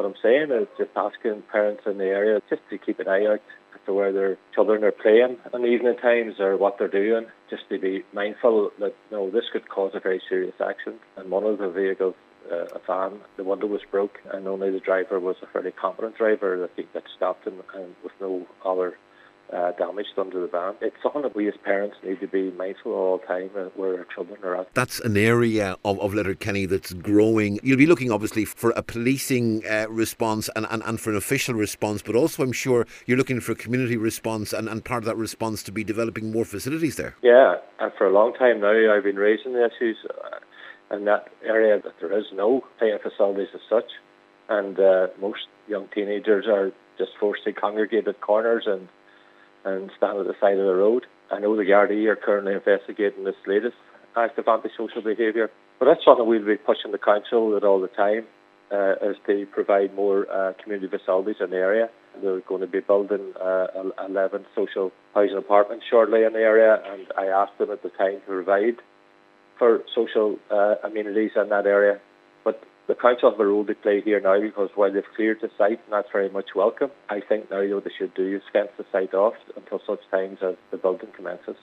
I'm saying is just asking parents in the area just to keep an eye out as to where their children are playing in the evening times or what they're doing, just to be mindful that this could cause a very serious accident. And one of the vehicles, a van, the window was broke, and only the driver was a fairly competent driver that he got stopped and with no other damage done to the van. It's something that we as parents need to be mindful all the time where our children are at. That's an area of Letterkenny that's growing. You'll be looking obviously for a policing response and for an official response, but also I'm sure you're looking for a community response and part of that response to be developing more facilities there. Yeah, and for a long time now I've been raising the issues in that area that there is no playing facilities as such, and most young teenagers are just forced to congregate at corners and stand at the side of the road. I know the Gardaí are currently investigating this latest act of antisocial behaviour, but that's something we'll be pushing the council with all the time, is to provide more community facilities in the area. They're going to be building 11 social housing apartments shortly in the area, and I asked them at the time to provide for social amenities in that area. But the council have a role to play here now, because while they've cleared the site, and that's very much welcome, I think now what they should do is fence the site off until such times as the building commences.